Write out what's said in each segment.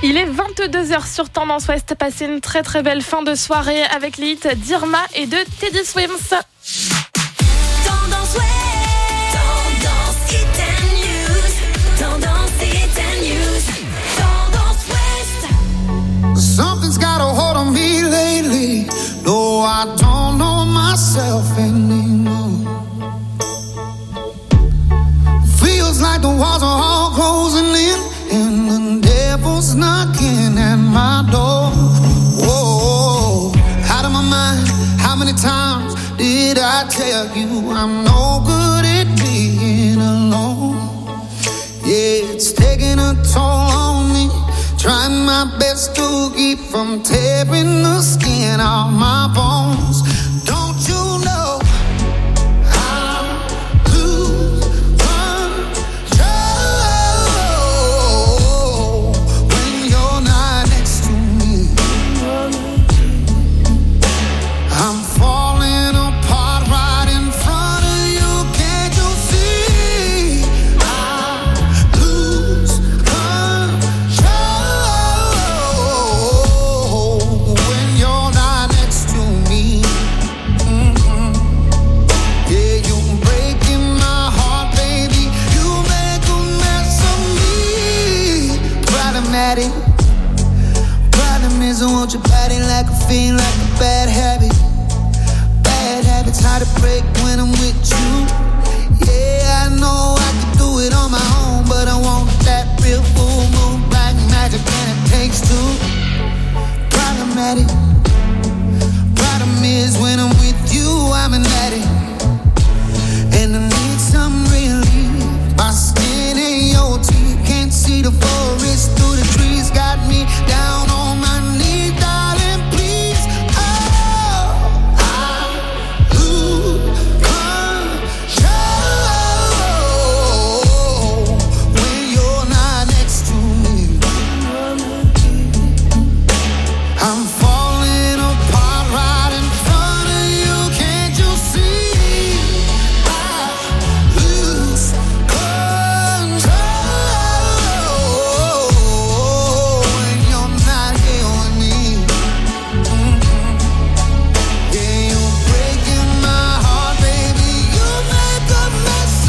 Il est 22h sur Tendance Ouest. Passez une très très belle fin de soirée avec les hits d'Irma et de Teddy Swims. Tendance Ouest. Tendance Hit and News. Tendance Hit and News. Tendance Ouest. Something's got a hold on me lately. No, I don't know myself anymore. Feels like the walls are all closing in, and the devil's knocking at my door. Whoa, out of my mind. How many times did I tell you I'm no good at being alone? Yeah, it's taking a toll on me. Trying my best to keep from tearing the skin off my bones. Don't you know? Problem is I want your body like a fiend, like a bad habit. Bad habits hard to break when I'm with you. Yeah, I know I can do it on my own, but I want that real full moon, black magic, and it takes two. Problematic. Problem is when I'm with you, I'm an addict, and I need some relief. My skin ain't your teeth, can't see the forest through the trees. Got me down on my knees, darling, please. Oh, I lose control when you're not next to me. I'm falling apart right in front of you, can't you see? I lose control when you're not here with me. Yeah, you're breaking my heart, baby. You make a mess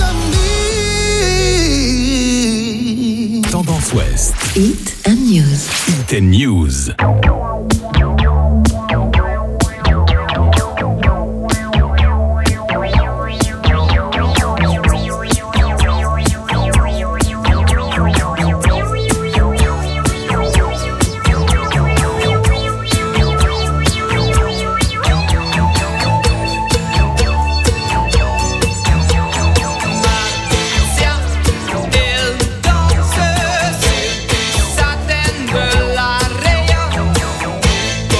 of me. Tendance Ouest. Hit and News. Hit and News. El danse, ça t'aime de la rayon.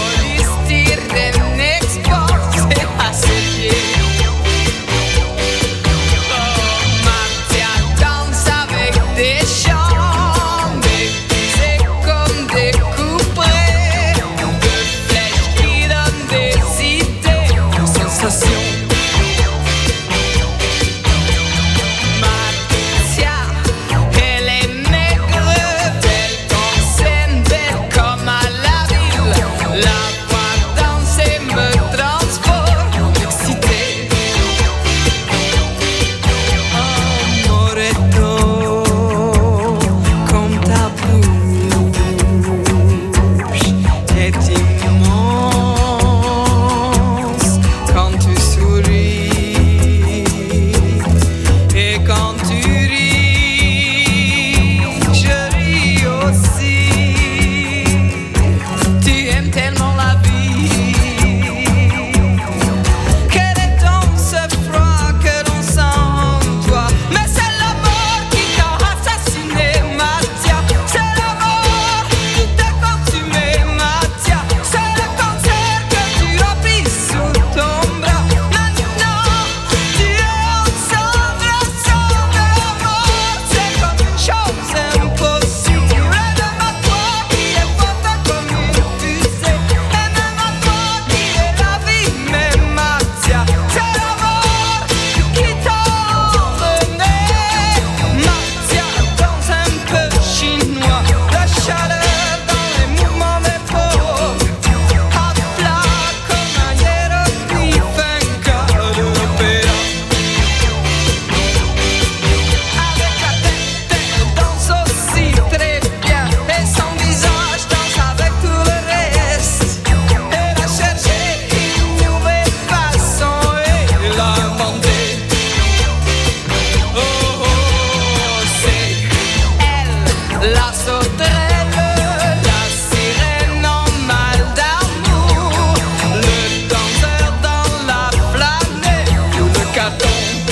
la sauterelle, la sirène en mal d'amour, le danseur dans la flanelle ou le caton.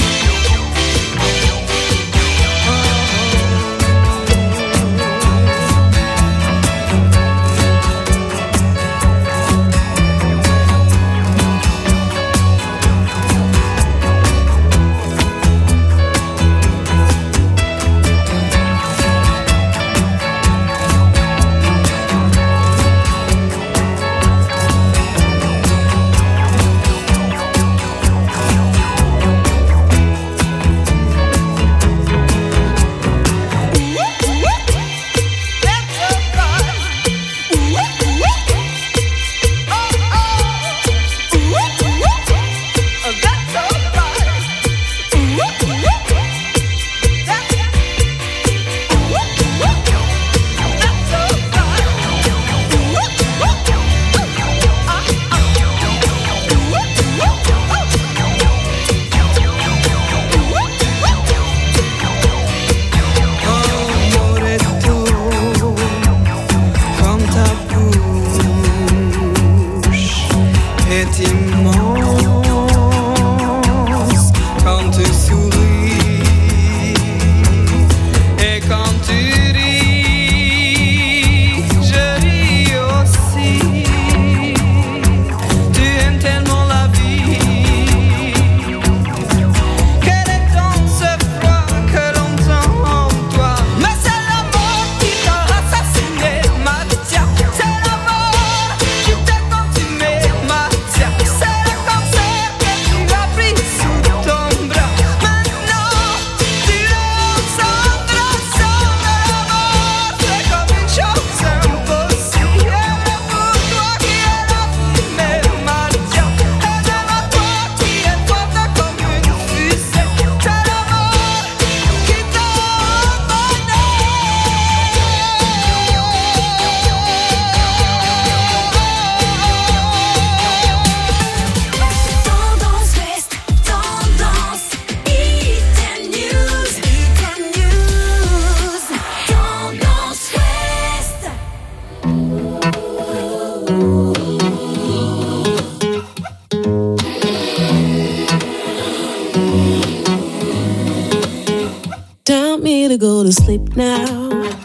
To go to sleep now.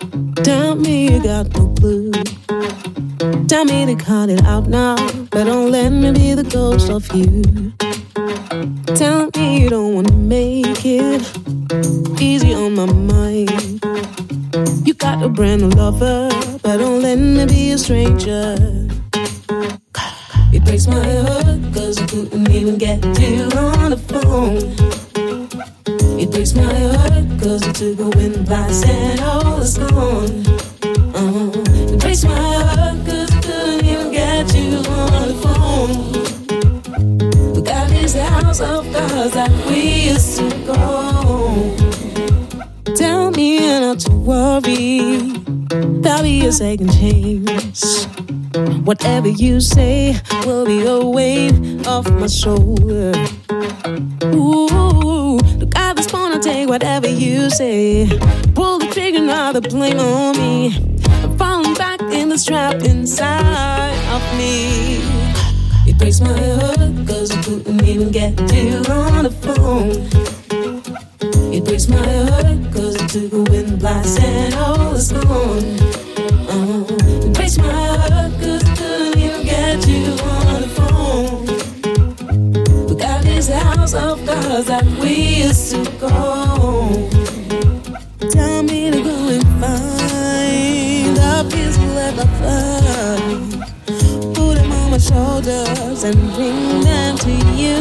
Tell me you got no clue. Tell me to cut it out now, but don't let me be the ghost of you. Tell me you don't wanna make it easy on my mind. You got a brand new lover, but don't let me be a stranger. It breaks my heart, cause I couldn't even get you on the phone. It breaks my heart, cause I took a wind blast and all is gone. It breaks my heart, cause I couldn't even get you on the phone. We got this house of cards that we used to go. Tell me not to worry, there'll be a second chance. Whatever you say will be a weight off my shoulder. Ooh, look, I just wanna take whatever you say. Pull the trigger, now the blame on me. I'm falling back in this trap inside of me. It breaks my heart, cause I couldn't even get you on the phone. It breaks my heart, cause I took a wind blast and all is gone. It breaks my heart, cause I couldn't even get you on the phone. We got this house of cards that we used to go. Tell me to go and find a peaceful at my fire. Put them on my shoulders and bring them to you.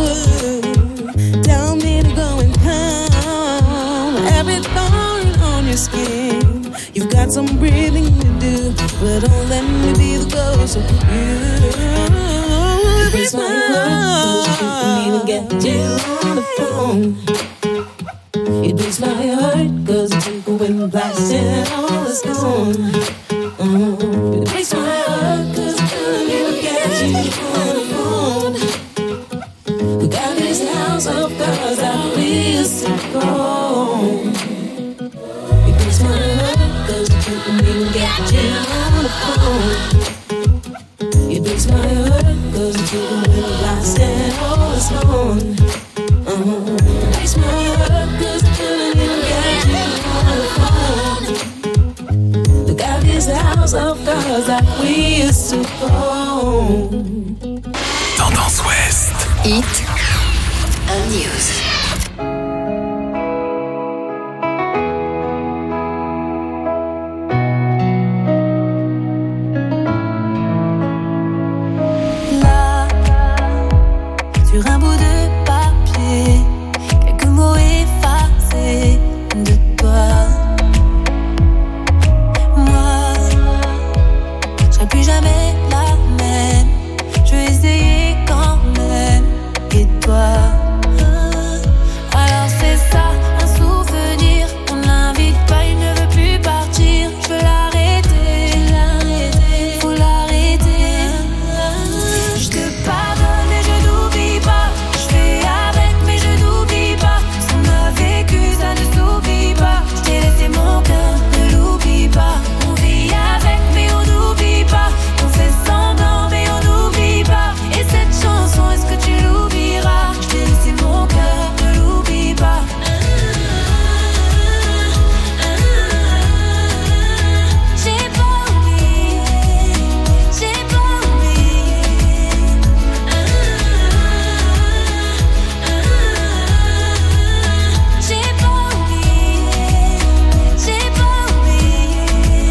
Tell me to go and calm every thorn on your skin. You've got some breathing to do, but don't let me be the ghost of you. It breaks my heart, 'cause I couldn't even get you on the phone. It breaks my heart, 'cause I took a wind blast and all is gone. It breaks my heart, 'cause I couldn't even get you on the phone. We got this house of cards that we used to go. It breaks my heart, 'cause couldn't even get you on the phone. It breaks my heart, cause you couldn't even last and all this long. It breaks my heart, cause I couldn't even get you on the phone. Look at this house of cards that we used to own. Tendance Ouest. Hit and News. Sur un bout de papier, quelques mots effacés de toi. Moi, je serai plus jamais la même. Je vais essayer quand même. Et toi, alors c'est ça, un souvenir. On l'invite pas, il ne veut plus partir. Je veux l'arrêter, faut l'arrêter. Je te pardonne et je n'oublie pas. Je fais avec mais je n'oublie pas. Ce qu'on a vécu ça ne s'oublie pas. Je t'ai laissé mon cœur, ne l'oublie pas. On vit avec mais on n'oublie pas. On fait semblant mais on n'oublie pas. Et cette chanson, est-ce que tu l'oublieras? Je t'ai laissé mon cœur, ne l'oublie pas. J'ai pas oublié, j'ai pas oublié. J'ai pas oublié, j'ai pas oublié.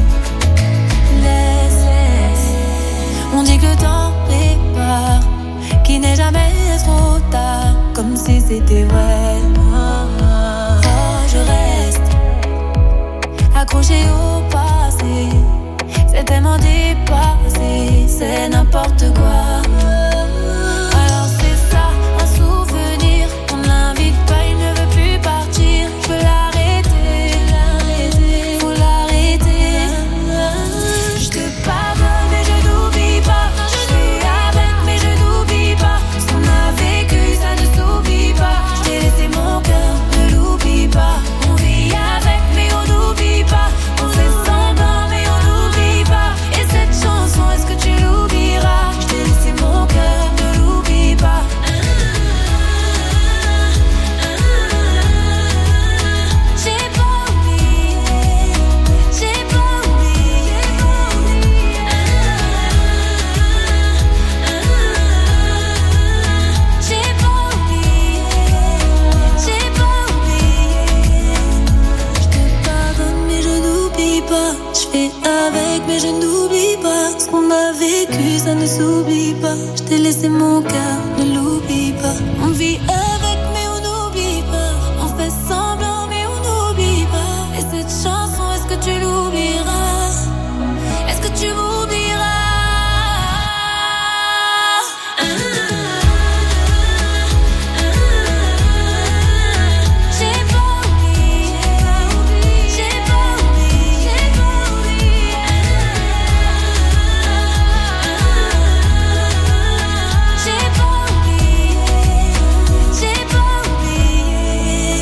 Laisse, on dit que le temps répare, qu'il n'est jamais trop tard, comme si c'était vrai. Oh, je reste accroché au passé, c'est tellement dépassé, c'est n'importe quoi. Alors c'est ça, un souvenir, on l'invite pas, il ne veut plus partir. Je veux l'arrêter, faut l'arrêter. Je te pardonne et je n'oublie pas. Je fais avec mais je n'oublie pas. Ce qu'on a vécu ça ne s'oublie pas. Je t'ai laissé mon cœur, ne l'oublie pas. On vit avec mais on n'oublie pas. On fait semblant mais on n'oublie pas. Et cette chanson, est-ce que tu l'oublieras? Je t'ai laissé mon cœur, ne l'oublie pas. J'ai pas oublié, j'ai pas oublié. J'ai pas oublié, j'ai pas oublié. Je te pardonne mais je n'oublie pas. Je fais avec mais je n'oublie pas. Ce qu'on a vécu ça ne s'oublie pas. Je t'ai laissé mon cœur, ne l'oublie pas. On vit avec mais on n'oublie pas. On fait semblant mais on n'oublie pas. Et cette chanson, est-ce que tu l'oublieras? Est-ce que tu m'oublieras? J'ai pas oublié, j'ai pas oublié, j'ai pas oublié. J'ai pas oublié, j'ai pas oublié.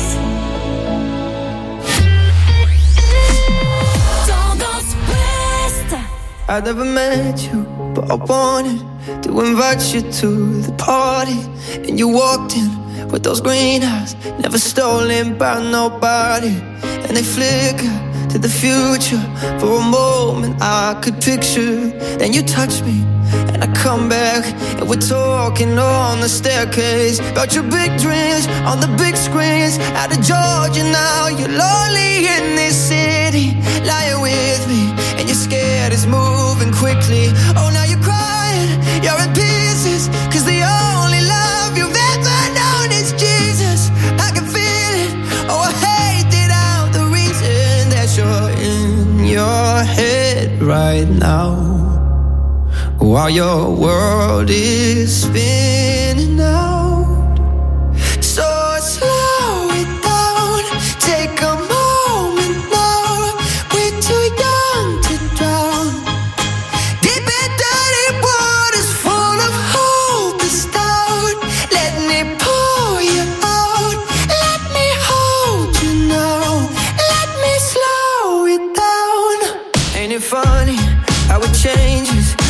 Tendance Ouest. I never met you, but I wanted to invite you to the party. And you walked in with those green eyes, never stolen by nobody. And they flicker to the future. For a moment I could picture. Then you touch me and I come back, and we're talking on the staircase about your big dreams on the big screens. Out of Georgia now, you're lonely in this city, lying with me, and you're scared it's moving quickly. Oh, now you're crying, you're in pieces, cause the only love you've ever known is Jesus. I can feel it, oh I hate it out, the reason that you're in your head right now, while your world is spinning out. So slow it down, take a moment now. We're too young to drown. Deep and dirty waters full of hope is down. Let me pour you out, let me hold you now. Let me slow it down.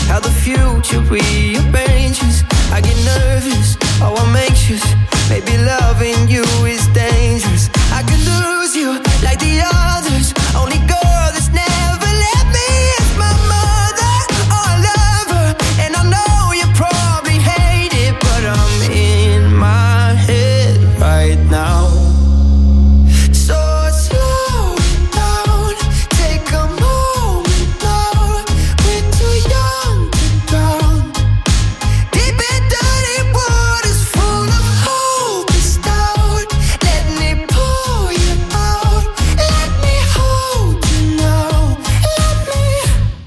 how the future rearranges. I get nervous, oh I'm anxious. Maybe loving you is dangerous. I could lose you like the others. Only girl that's never let me is my mother. Oh, I love her, and I know you probably hate it, but I'm in my head right now. So slow it down, take a moment now. We're too young to drown. Deep in dirty waters full of hope is doubt. Let me pull you out, let me hold you now. Let me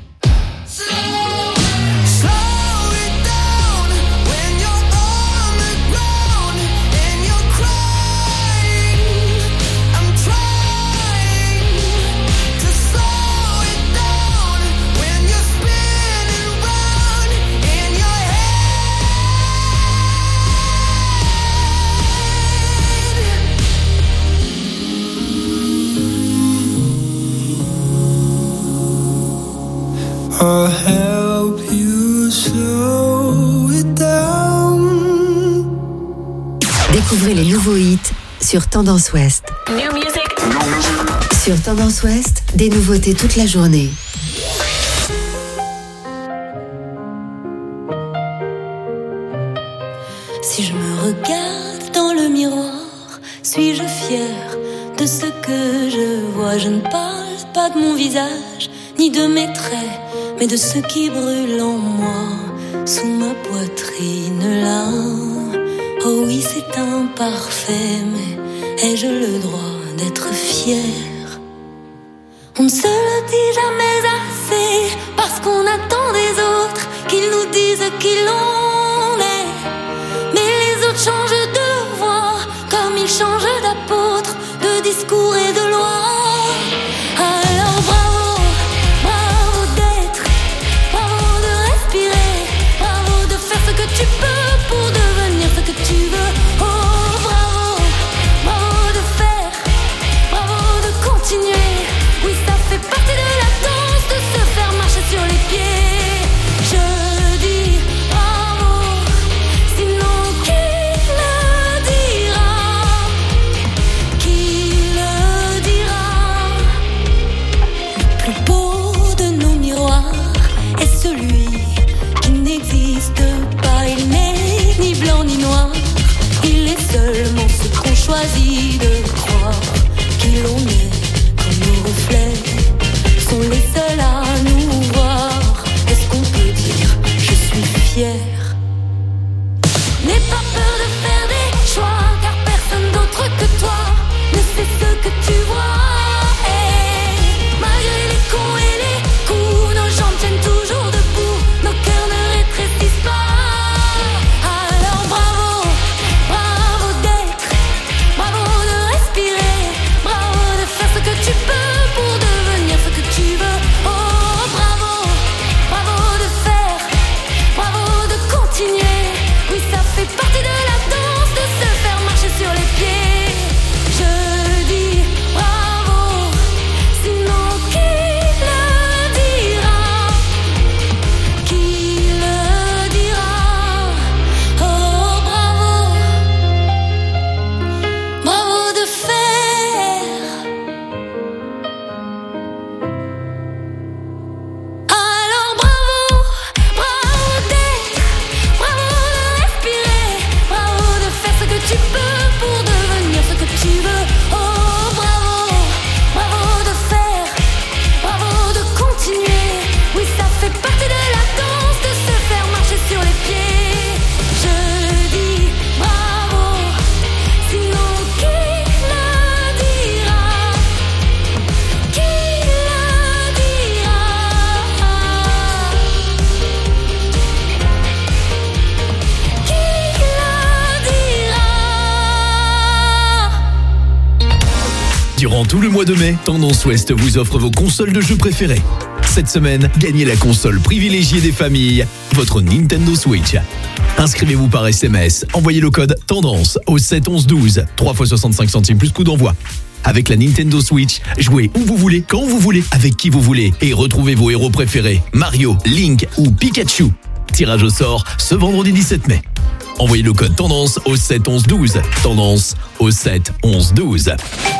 slow it down when you're on the ground and you're crying. I'm trying to slow it down when you're spinning round in your head. I'll help you slow it down. Découvrez les nouveaux hits sur Tendance Ouest. New music. Sur Tendance Ouest, des nouveautés toute la journée. Si je me regarde dans le miroir, suis-je fière de ce que je vois? Je ne parle pas de mon visage, ni de mes traits, mais de ce qui brûle en moi, sous ma poitrine là. Oh oui, c'est imparfait, mais ai-je le droit d'être fière? On ne se le dit jamais assez, parce qu'on attend des autres qu'ils nous disent qui l'on est. Mais les autres changent de voix, comme ils changent d'apôtre, de discours et de loi. Alors bravo, bravo d'être, bravo de respirer, bravo de faire ce que tu peux pour devenir ce que tu veux. Oh bravo, bravo de faire, bravo de continuer. Oui, ça fait partie de la danse de se faire marcher sur les pieds. Je dis bravo, sinon qui le dira? Qui le dira? Le plus beau de nos miroirs est celui qui n'existe pas. Il n'est ni blanc ni noir, il est seulement ce qu'on choisit de croire. Qui l'on est comme nos reflets sont les seuls à nous voir. Est-ce qu'on peut dire je suis fière? N'aie pas peur de faire des choix, car personne d'autre que toi ne sait ce que tu vois. Hey, malgré les cons et les coups, nos jambes tiennent toujours debout, nos cœurs ne rétrécissent pas. Alors bravo, bravo d'être, bravo de respirer, bravo de faire ce que tu peux pour devenir ce que tu veux. Oh bravo, bravo de faire, bravo de continuer. Oui, ça fait partie de la danse de se faire marcher sur les pieds. Je dis bravo, sinon qui le dira? Qui le dira? Oh bravo, bravo de faire. Alors bravo, bravo d'être, bravo de respirer, bravo de faire ce que tu peux pour devenir ce que tu veux. Oh bravo, bravo de faire, bravo de continuer. Oui, ça fait partie de la danse de se faire marcher sur les pieds. Je dis bravo, sinon qui le dira? Qui le dira? Qui le dira? Durant tout le mois de mai, Tendance Ouest vous offre vos consoles de jeux préférées. Cette semaine, gagnez la console privilégiée des familles, votre Nintendo Switch. Inscrivez-vous par SMS, envoyez le code TENDANCE au 7 11 12, 3 fois 65 centimes plus coût d'envoi. Avec la Nintendo Switch, jouez où vous voulez, quand vous voulez, avec qui vous voulez et retrouvez vos héros préférés, Mario, Link ou Pikachu. Tirage au sort ce vendredi 17 mai. Envoyez le code TENDANCE au 7 11 12. Tendance au 7 11 12.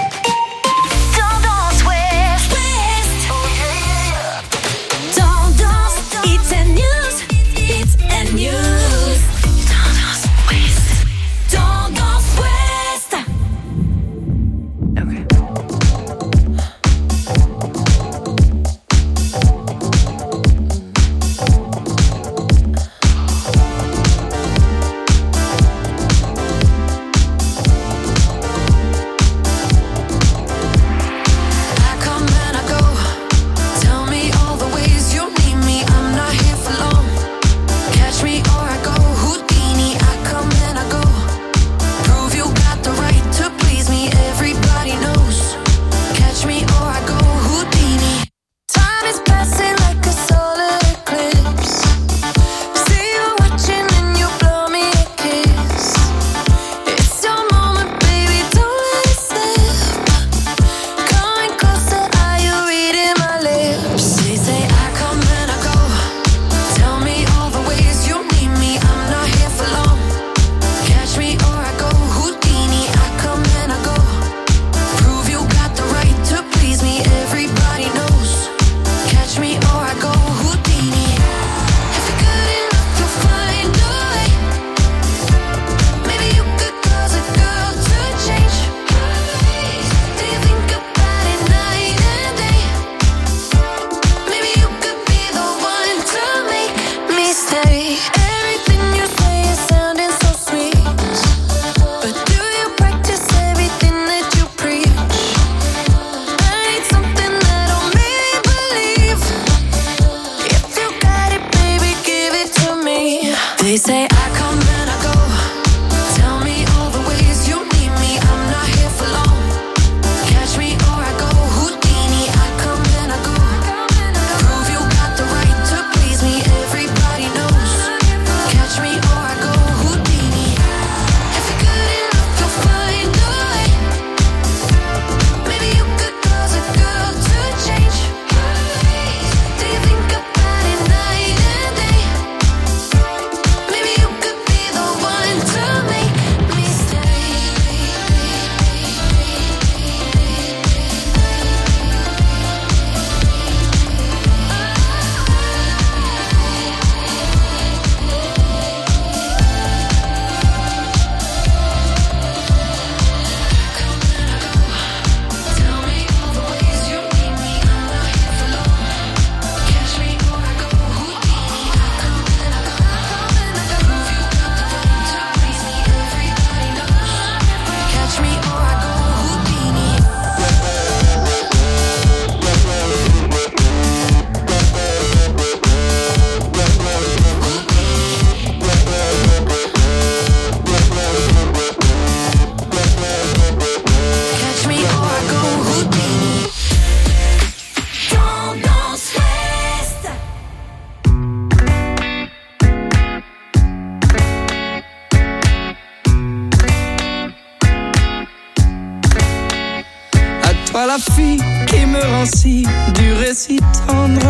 Toi la fille qui me rend si dur et si tendre,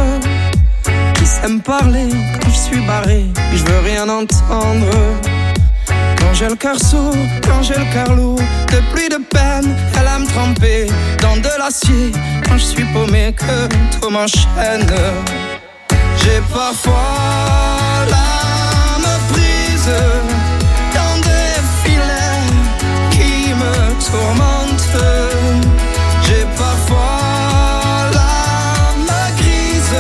qui sait me parler quand je suis barré, je veux rien entendre. Quand j'ai le cœur sourd, quand j'ai le cœur lourd, de pluie de peine, elle a me tremper dans de l'acier. Quand je suis paumé, que tout m'enchaîne. J'ai parfois l'âme prise dans des filets qui me tourmentent. J'ai parfois l'âme grise.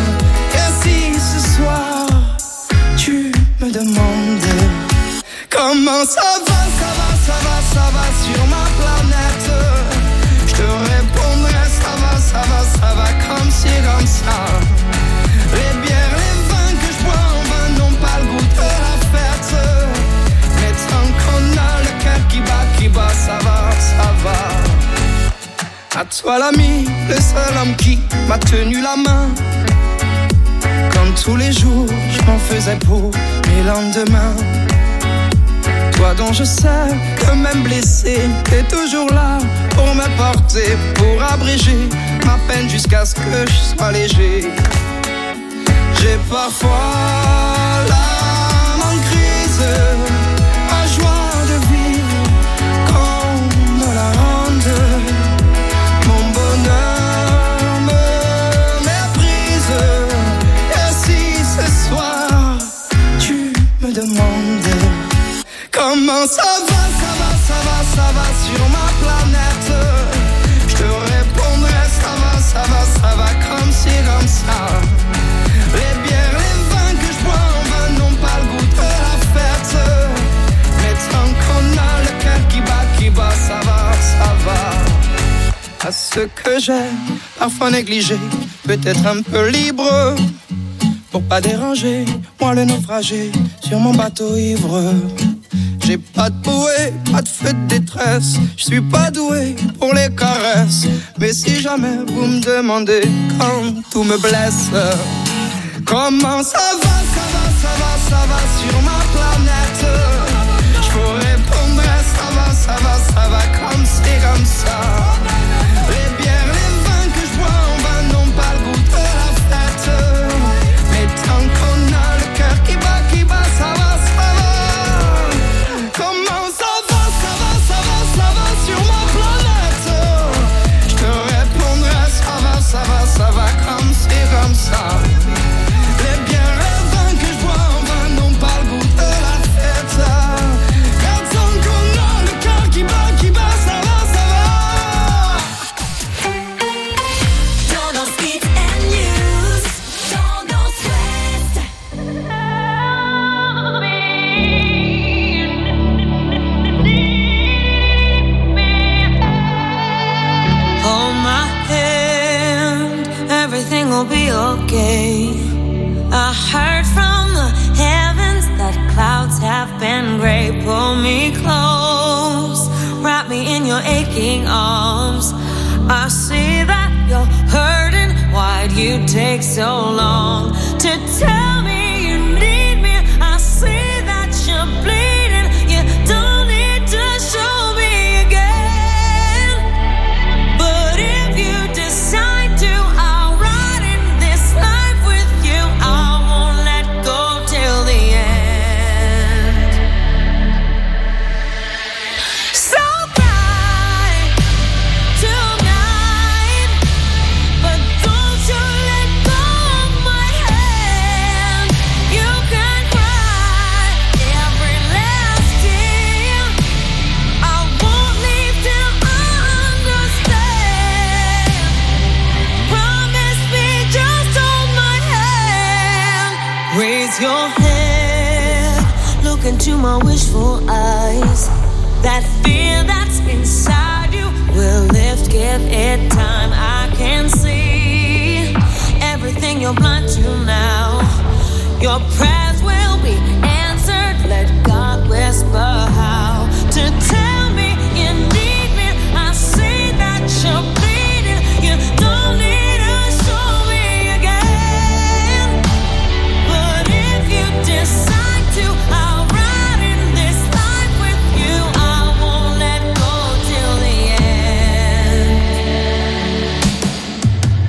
Et si ce soir tu me demandes comment ça va, ça va, ça va, ça va sur ma planète, je te répondrai ça va, ça va, ça va comme ci, comme ça. Les bières, les vins que je bois en vain n'ont pas le goût de la fête. Mais tant qu'on a le cœur qui bat, ça va, ça va. À toi l'ami, le seul homme qui m'a tenu la main. Comme tous les jours, je m'en faisais pour mes lendemains. Toi dont je sais que même blessé, t'es toujours là pour me porter, pour abréger ma peine jusqu'à ce que je sois léger. J'ai parfois l'âme en crise, ma joie de vivre qu'on me la rende. Mon bonheur me méprise. Et si ce soir tu me demandes comment ça va, ça va, ça va, ça va sur ma planète, je te répondrai ça va, ça va, ça va comme ci, comme ça. Les bières, les vins que je bois en vain n'ont pas le goût de la fête. Mais tant qu'on a le cœur qui bat, ça va, ça va. À ce que j'ai parfois négligé, peut-être un peu libre, pour pas déranger, moi le naufragé sur mon bateau ivre. J'ai pas de bouée, pas de feu de détresse, je suis pas doué pour les caresses. Mais si jamais vous me demandez quand tout me blesse, comment ça va, ça va, ça va, ça va sur ma planète, je vous répondrai ça va, ça va, ça va comme c'est comme ça. Les bières, les vins que je bois en vain n'ont pas le goût de la fête. Mais tant qu'on a le cœur qui bat, ça va, ça va. Comment ça va, ça va, ça va, ça va sur ma planète, je te répondrai ça va, ça va, ça va comme c'est comme ça. Les bières, les vins que je bois en vain n'ont pas le goût de la fête. Car tant qu'on a le cœur qui bat, ça va, ça va. Tendance Hits and News, Tendance Ouest. Hold my hand, everything will be okay. I heard from the heavens that clouds have been gray. Pull me close, wrap me in your aching arms. I see that you're hurting, why'd you take so long to tell me you need me? I see that you're bleeding, you don't need to show me again. But if you decide to, I'll ride in this life with you. I won't let go till the end. So cry tonight, but don't you let go of my hand. You can cry every last tear. I won't leave till I understand. Promise me, just hold my hand. Raise your head, look into my wishful eyes. That fear that's inside you will lift, give it time. I can see everything you're blind to now. Your prayers will be answered. Let God whisper how to tell me you need me. I see that you're bleeding. You don't need to show me again. But if you decide to, I'll ride in this life with you. I won't let go till the end.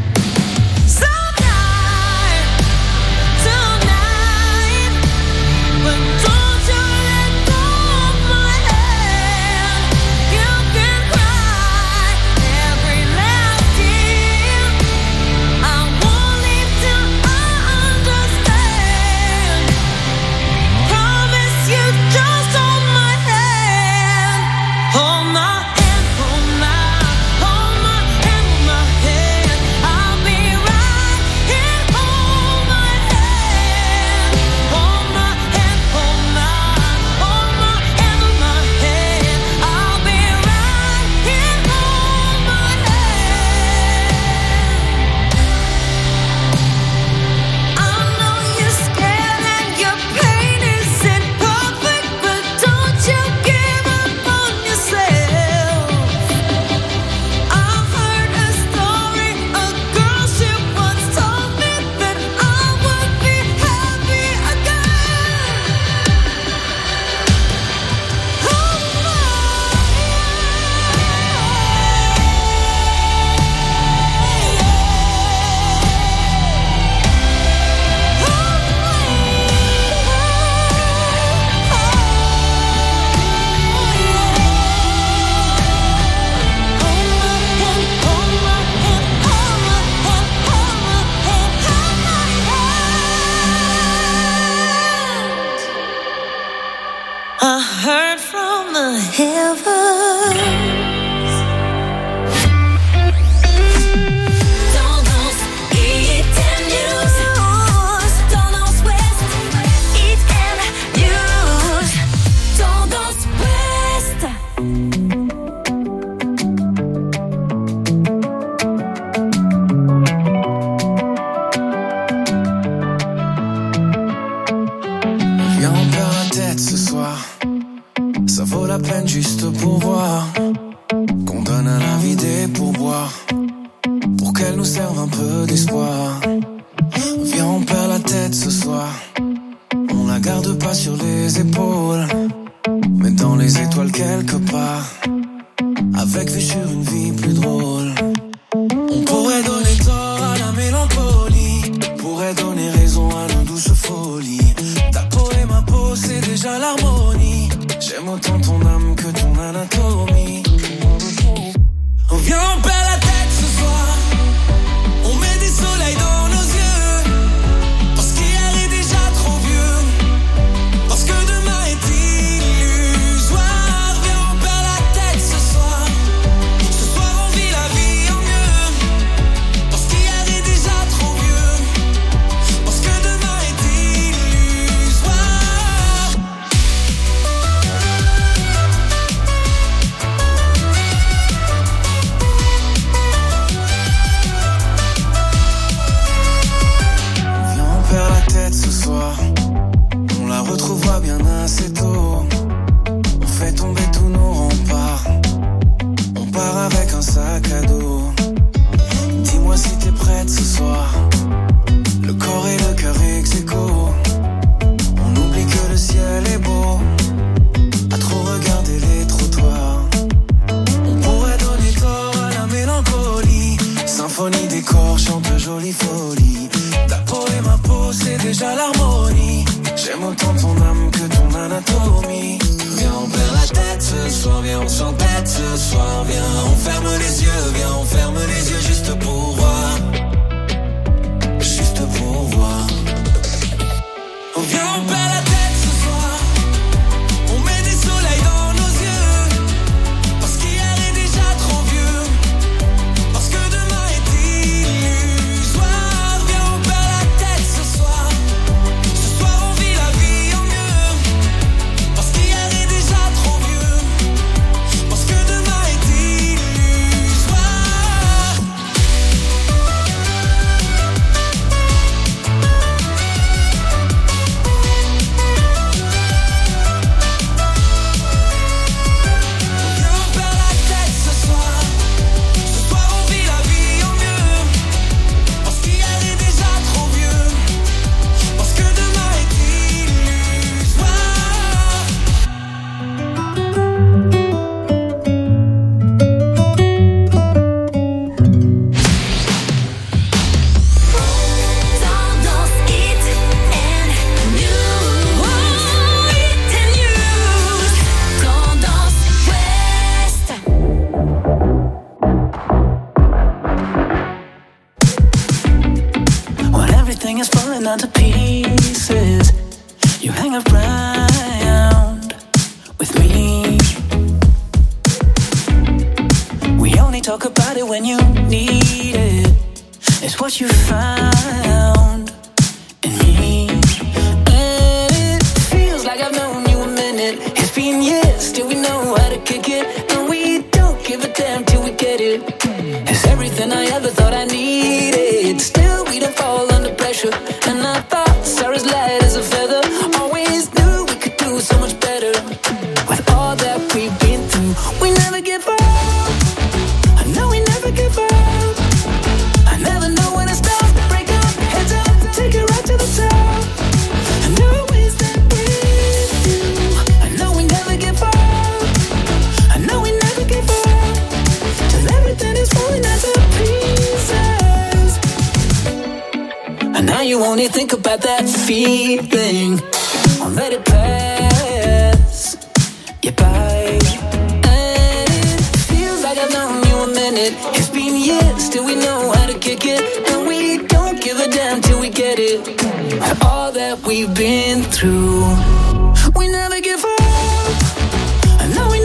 We've been through, we never give up. I know we never give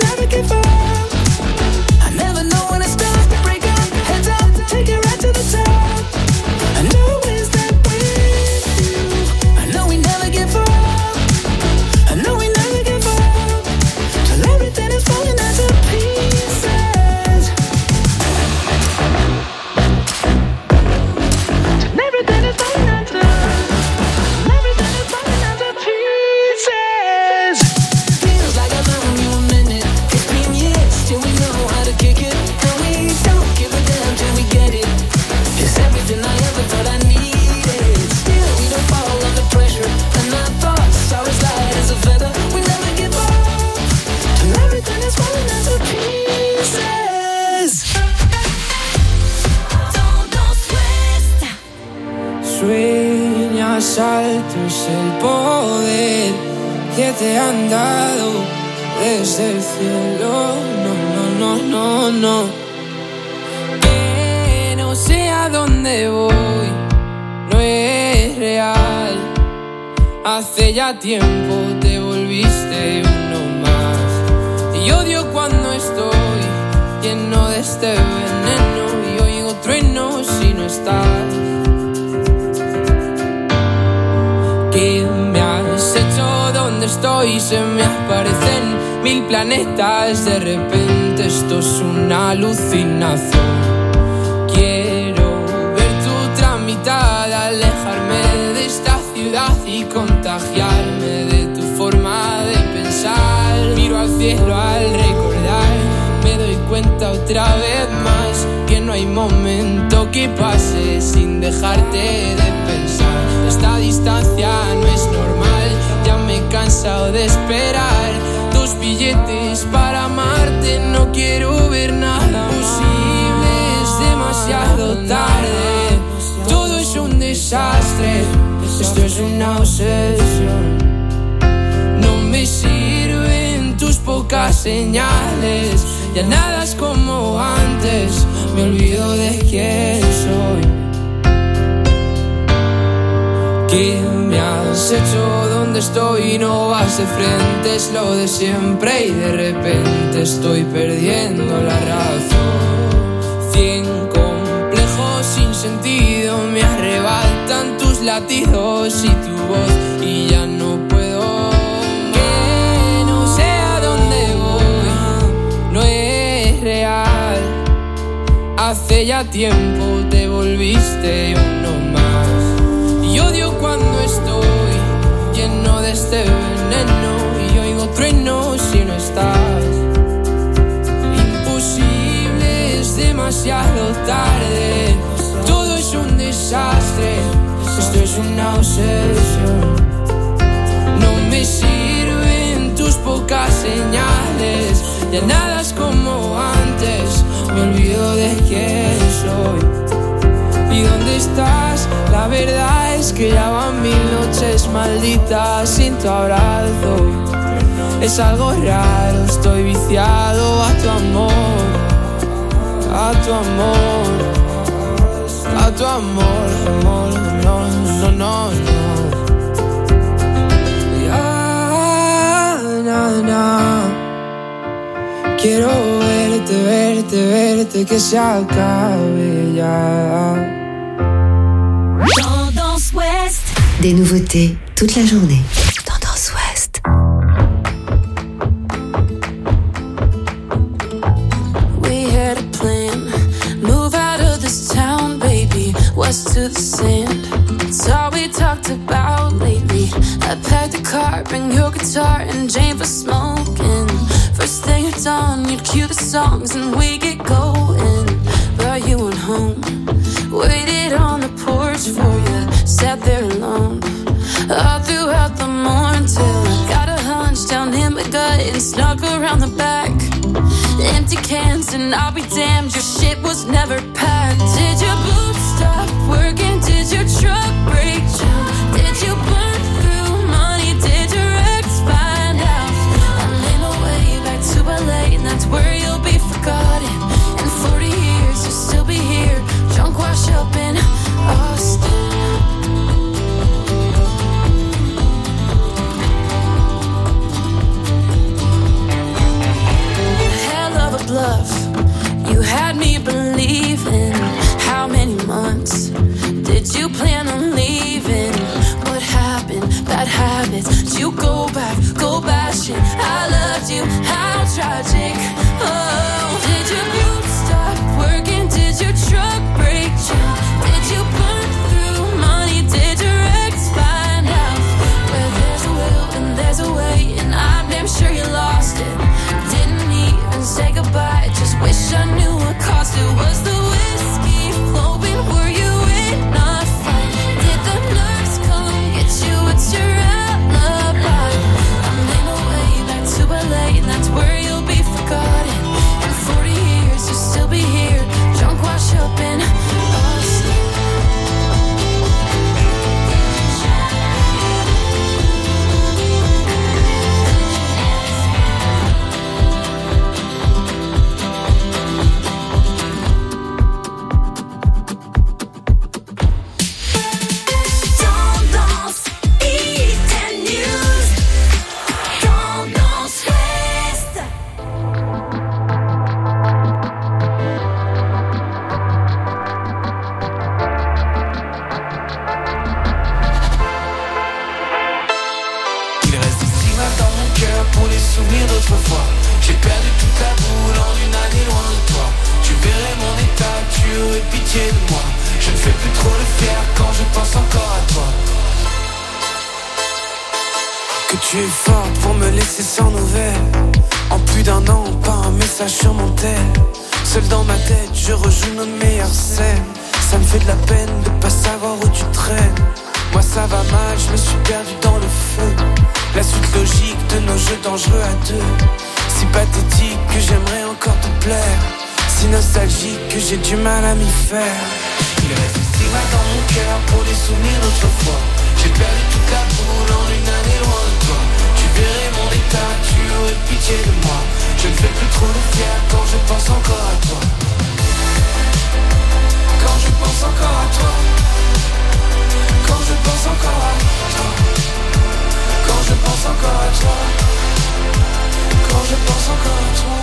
give up. I never know when to stop, break up, heads up, take it right to the top. I know it's that with you. I know we never give up. I know we never give up till everything is falling out to pieces. Till everything is falling out to pieces. Feels like I've known you a minute. It's been years till we know how to kick it, and we don't give a damn till we get it. It's everything I ever thought I needed. Still we don't fall under pressure, and our thoughts are as light as a feather. We never give up till everything is falling out to pieces. Sueñas alto es el poder que te han dado desde el cielo. No, no, no, no, no. Que no sé a dónde voy, no es real. Hace ya tiempo te volviste uno más. Y odio cuando estoy lleno de este veneno y oigo truenos si no estás. ¿Qué me has hecho? ¿Dónde estoy? Se me aparecen 1000 planetas. De repente esto es una alucinación. Quiero ver tu mitad, alejarme de esta ciudad y contagiarme de tu forma de pensar. Miro al cielo al recordar, me doy cuenta otra vez más que no hay momento que pase sin dejarte de pensar. Esta distancia no es normal, ya me he cansado de esperar. 2 billetes para amarte, no quiero ver nada posible, es demasiado tarde. Todo es un desastre, esto es una obsesión. No me sirven tus pocas señales, ya nada es como antes, me olvido de quién soy. ¿Qué me has hecho? ¿Dónde estoy? No vas de frente, es lo de siempre y de repente estoy perdiendo la razón. 100 complejos sin sentido me arrebatan tus latidos y tu voz y ya no puedo. Que no sé a dónde voy, no es real. Hace ya tiempo te volviste uno más. Y odio cuando estoy lleno de este veneno y oigo truenos si no estás. Imposible, es demasiado tarde. Todo es un desastre, esto es una obsesión. No me sirven tus pocas señales, ya nada es como antes, me olvido de quién soy. ¿Y dónde estás? La verdad es que ya van 1000 noches malditas sin tu abrazo. Es algo raro, estoy viciado a tu amor, a tu amor, a tu amor, amor, no, no, no, no. Ya, na, na. Quiero verte, verte, verte, que se acabe ya. Tendance Ouest. Des nouveautés toute la journée. Tendance Ouest. We had a plan, move out of this town, baby, west to the sand. It's all we talked about lately. I packed the car, bring your guitar and Jane for smoking. First thing at dawn, you'd cue the songs and we get going. But you went home, waited on the porch for you, sat there alone all throughout the morning till I got a hunch down in my gut and snuck around the back. Empty cans and I'll be damned, your shit was never packed. Did your boots stop working? Did your truck break down? Did you burn through money? Did your ex find out? I made my way back to LA and that's where you'll be forgotten. In 40 years you'll still be here, drunk wash up in Austin. habits. You go back, go bashing. I loved you, how tragic. Oh, did your mute stop working? Did your truck break down? Did you burn through money? Did your ex find out? Where there's a will and there's a way, and I'm damn sure you lost it. Didn't even say goodbye, just wish I knew what cost it. Was the whiskey flowing? Were you in a fight? Did the nurse come get you? It's your alibi. I'm in a way back to LA, and that's where you'll be forgotten. In 40 years you'll still be here, drunk, washed up and asleep. Tu es forte pour me laisser sans nouvelles. En plus d'un an, pas un message sur mon tel. Seul dans ma tête, je rejoue nos meilleures scènes. Ça me fait de la peine de pas savoir où tu traînes. Moi ça va mal, je me suis perdu dans le feu. La suite logique de nos jeux dangereux à deux. Si pathétique que j'aimerais encore te plaire. Si nostalgique que j'ai du mal à m'y faire. Il reste un stigma dans mon cœur pour les souvenirs d'autrefois. J'ai perdu toute la boule en une année loin de toi. Tu verrais mon état, tu aurais pitié de moi. Je ne fais plus trop de fier quand je pense encore à toi. Quand je pense encore à toi. Quand je pense encore à toi. Quand je pense encore à toi. Quand je pense encore à toi.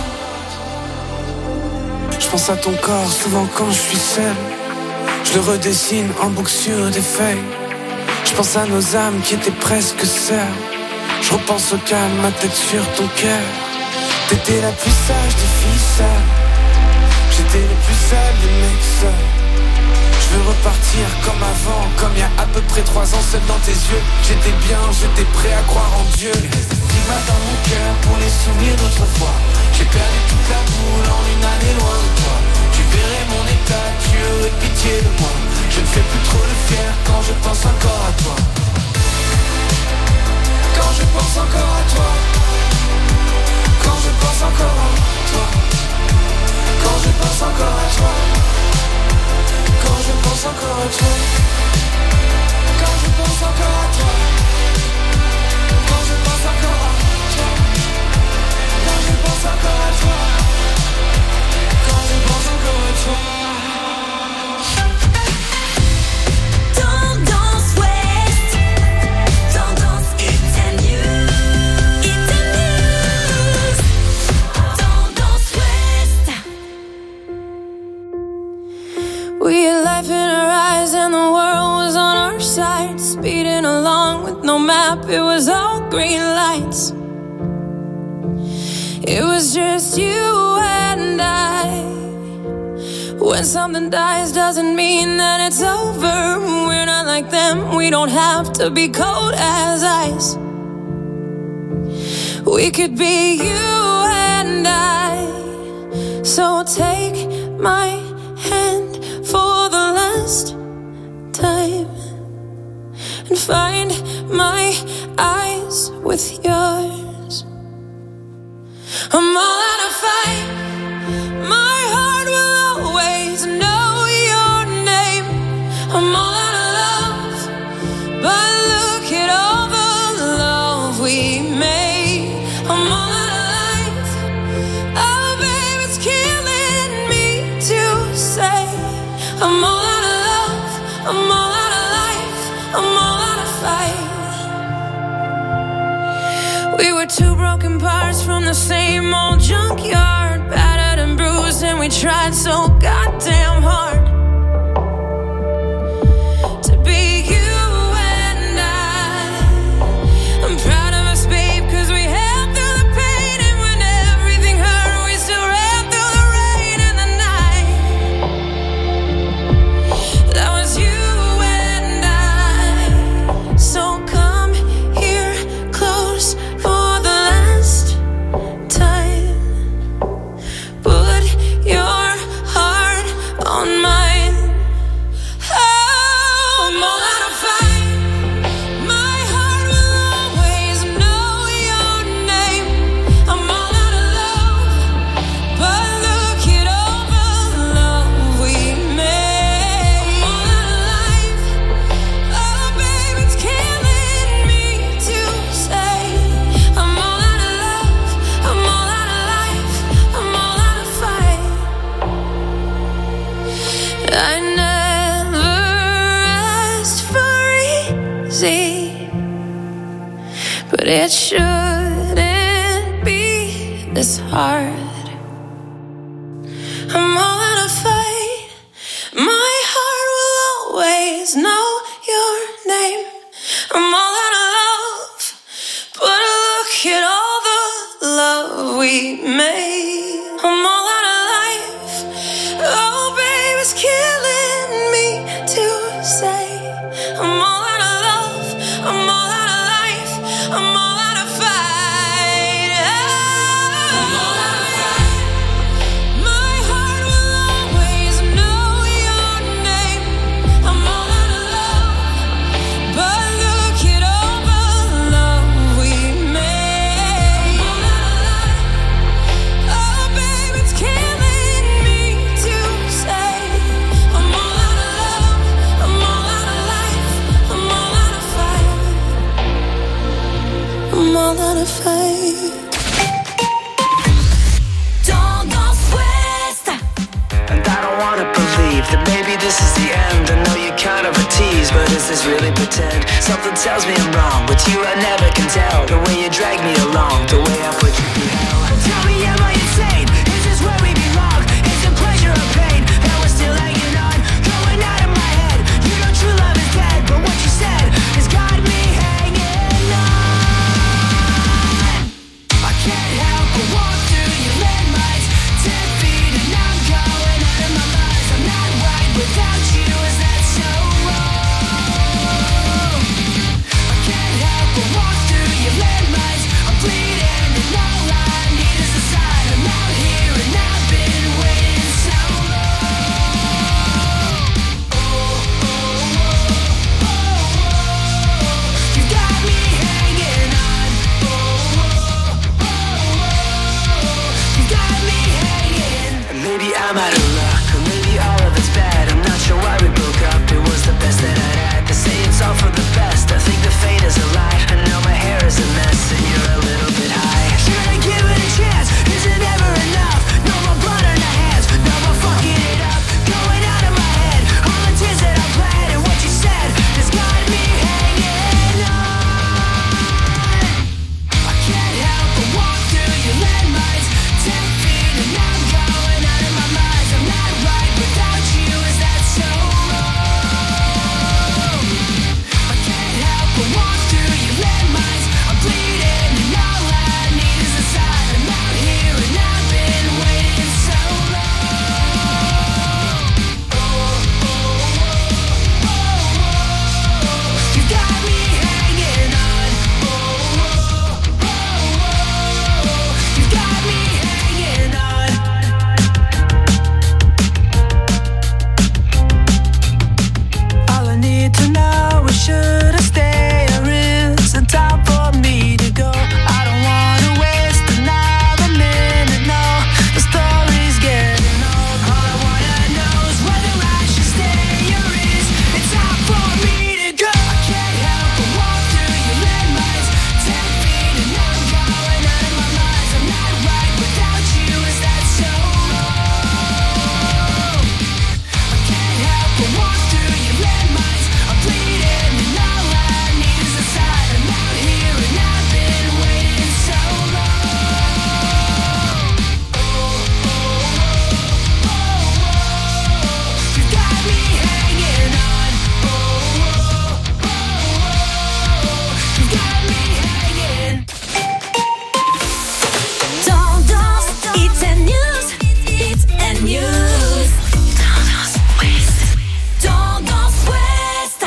Je pense à ton corps souvent quand je suis seul. Je le redessine en boucle sur des feuilles. Je pense à nos âmes qui étaient presque sœurs. Je repense au calme, ma tête sur ton cœur. T'étais la plus sage des filles seules. J'étais le plus seul des mecs seuls. Je veux repartir comme avant, comme il y a à peu près 3 ans, seul dans tes yeux. J'étais bien, j'étais prêt à croire en Dieu. Il reste des stigmas dans mon cœur pour les souvenirs d'autrefois. J'ai perdu toute la boule en une année loin de toi. Tu verrais mon état, tu aurais pitié de moi. Je ne fais plus trop le fier quand je pense encore à toi. Quand je pense encore à toi. Quand je pense encore à toi. Quand je pense encore à toi. Quand je pense encore à toi. Quand je pense encore à toi. Quand je pense encore à toi. Quand je pense encore à toi. Quand je pense encore à toi. We had life in our eyes and the world was on our side. Speeding along with no map, it was all green lights. It was just you and I. When something dies doesn't mean that it's over. We're not like them, we don't have to be cold as ice. We could be you and I. So take my hand for the last time and find my eyes with yours. I'm all out of fight. My heart will always know your name. I'm all out of love, but look at all the love we made. I'm all out of life. Oh, babe, it's killing me to say. I'm all out of love, I'm all out of life, I'm all out of fight. We were two broken parts from the same old junkyard, battered and bruised, and we tried so goddamn hard to be you and I. easy, but it shouldn't be this hard. I'm all out of fight. My heart will always know your name. I'm all out of love, but look at all the love we made. I'm all out of life. Oh, babe, it's killing me to say. I'm all out of love. I'm all out of life. I'm all out of fight. I'm all out of fight. My heart will always know your name. I'm all out of love, but look at all the love we made. I'm all out of life. Oh, babe, it's killing me to say. I'm all out of love. I'm all out of life. I'm all out of fight. I'm all out of fight. Tendance Ouest. And I don't wanna believe that maybe this is the end. I know you're kind of a tease, but is this really pretend? Something tells me I'm wrong. With you I never can tell. The way you drag me along, the way I put you through hell. Tell me, am I insane? Is this where we belong? Is it pleasure or pain that we're still hanging on? Going out of my head. You know true love is dead, but what you said has got me hanging on. I can't help but walk through your landmines. 10 feet and I'm going out of my mind. I'm not right without you, is that so wrong? I can't help but walk through your landmines. I'm bleeding and all I need is a sign. I'm out here and I've been waiting so long. You got me hanging on. You got me hanging. Maybe I'm out of luck, or maybe all of it's bad. I'm not sure why we broke up. It was the best that I'd had. They say it's all for the best. I think the fate is a lie. I know my hair is a mess and you're a little bit high. Should I give it a chance? Is it ever enough? No more blood on our hands. No more fucking it up. Going out of my head. All the tears that I bled and what you said has got me hanging on. I can't help but walk through your landmines. 10 feet and I'm going out of my mind. I'm not right without you, is that so wrong? I can't help but walk through your landmines. I'm bleeding and all I need is a sign. I'm out here and I've been waiting so long. You got me hanging on. You got me hanging on. All I need to know is should I stay or is it time for me to go? I don't wanna waste another minute, no. The story's getting old. All I wanna know is whether I should stay or is it time for me to go? I can't help but walk through your landmines. 10 feet and I'm going out of my mind. I'm not right without you, is that so wrong? I can't help but walk through your landmines. I'm bleeding and all I need is a sign. I'm out here and I've been waiting so long. You got me hanging on. You got me hanging. Tendance, it's a news, it's a news. Tendance Ouest. Tendance Ouest.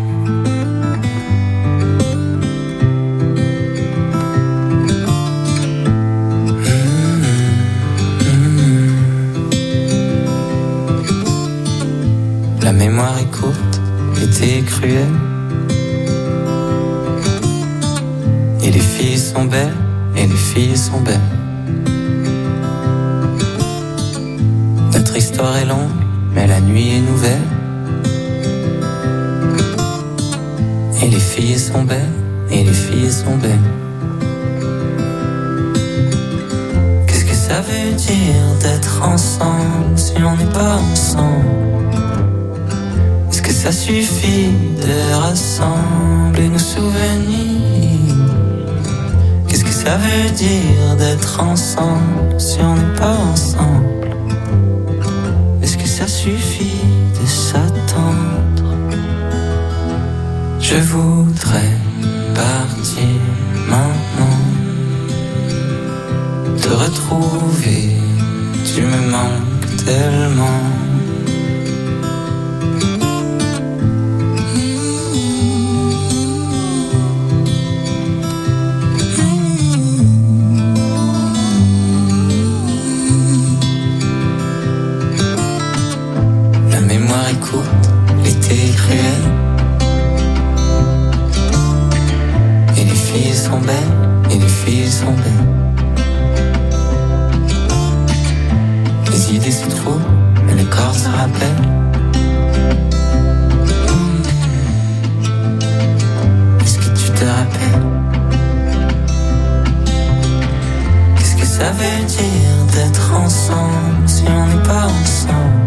La mémoire est courte, l'été est cruel. Et les filles sont belles, et les filles sont belles. Notre histoire est longue, mais la nuit est nouvelle. Et les filles sont belles, et les filles sont belles. Qu'est-ce que ça veut dire d'être ensemble si on n'est pas ensemble? Est-ce que ça suffit de rassembler ça veut dire d'être ensemble si on n'est pas ensemble? Est-ce que ça suffit de s'attendre? Je voudrais partir maintenant, te retrouver, tu me manques tellement. Écoute, l'été est cruel et les filles sont belles, et les filles sont belles. Les idées se trouvent, mais le corps se rappelle. Est-ce que tu te rappelles? Qu'est-ce que ça veut dire d'être ensemble si on n'est pas ensemble?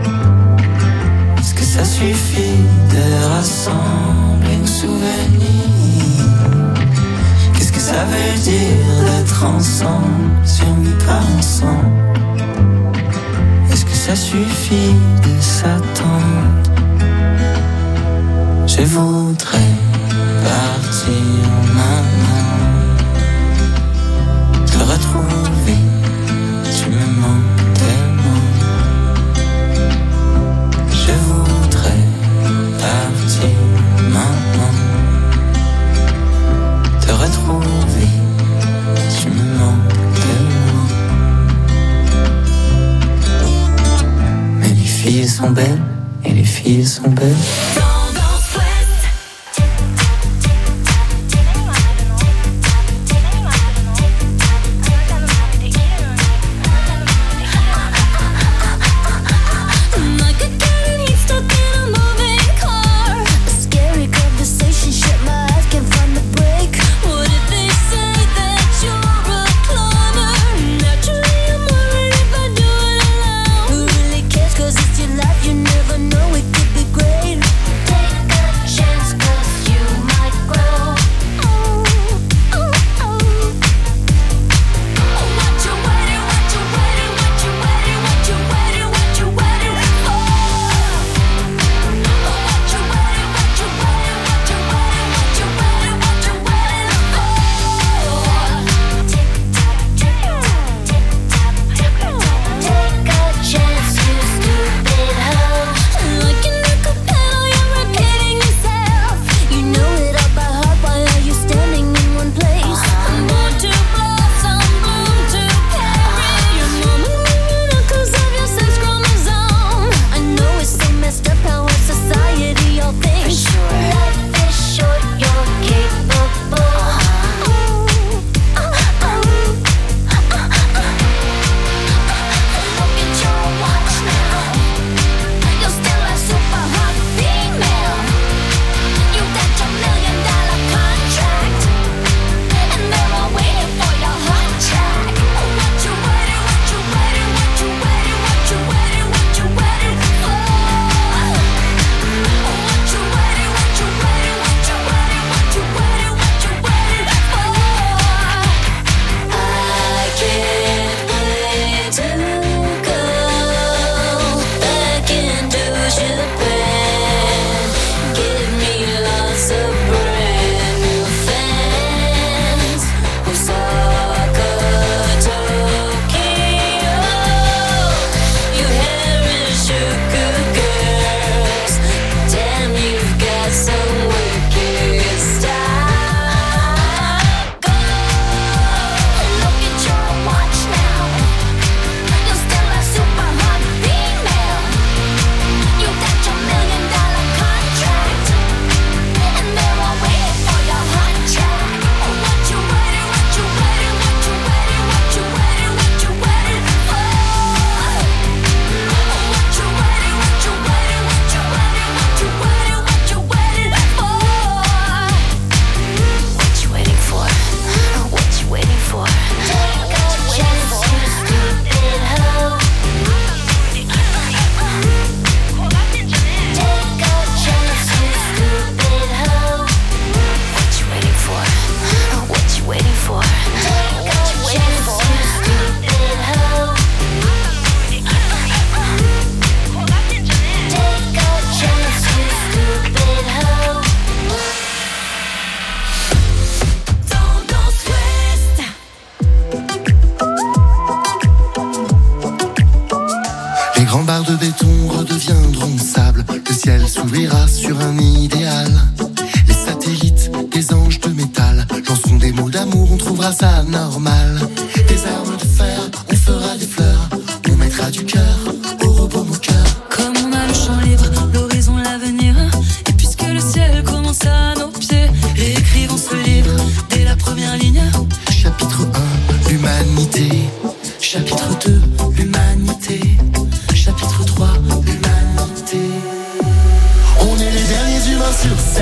Ça suffit de rassembler nos souvenirs. Qu'est-ce que ça veut dire d'être ensemble si on n'est pas ensemble? Est-ce que ça suffit de s'attendre? Je voudrais partir maintenant, te retrouver, tu me manques tellement. Je voudrais partir maintenant, te retrouver, tu me manques tellement. Mais les filles sont belles, et les filles sont belles. You never know, it could be great.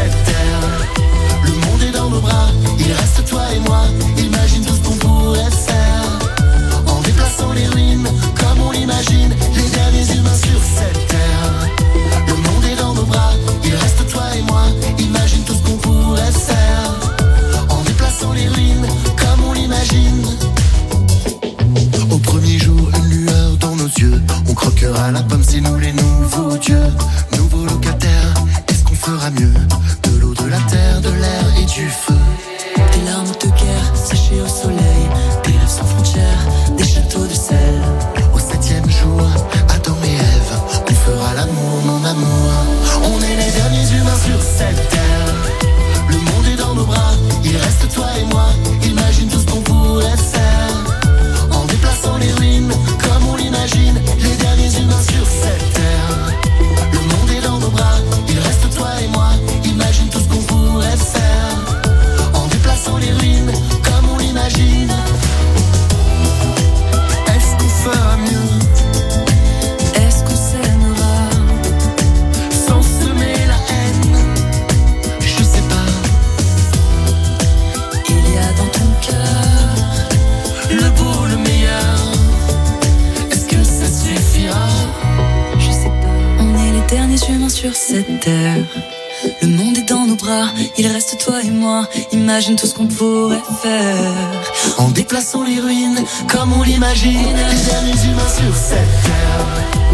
cette terre. Le monde est dans nos bras, il reste toi et moi. Imagine tout ce qu'on pourrait faire en déplaçant les ruines comme on l'imagine. Les derniers humains sur cette terre. Le monde est dans nos bras, il reste toi et moi. Imagine tout ce qu'on pourrait faire en déplaçant les ruines comme on l'imagine. Au premier jour, une lueur dans nos yeux. On croquera la pomme, c'est nous les nouveaux dieux. Nouveaux locataires, est-ce qu'on fera mieux? De l'eau, de la terre, de l'air et du feu. Des larmes de guerre séchées au soleil. Des rêves sans frontières, des châteaux de sel. Au 7e jour, Adam et Ève, on fera l'amour, mon amour. On est les derniers humains sur cette terre. Le monde est dans nos bras, il reste toi et moi. Imagine tout ce qu'on pourrait faire en déplaçant les ruines comme on l'imagine. Les derniers humains sur cette terre. Le monde est dans nos bras, il reste toi et moi. Imagine tout ce qu'on pourrait faire en déplaçant les ruines comme on l'imagine. Est-ce qu'on fera mieux? Est-ce qu'on s'aimera sans semer la haine? Je sais pas. Il y a dans ton cœur le beau, le meilleur. Est-ce que ça suffira? Je sais pas. On est les derniers humains sur cette terre. Le monde est dans nos bras, il reste toi et moi. Imagine tout ce qu'on pourrait faire en déplaçant les ruines comme on l'imagine. Les derniers humains sur cette terre.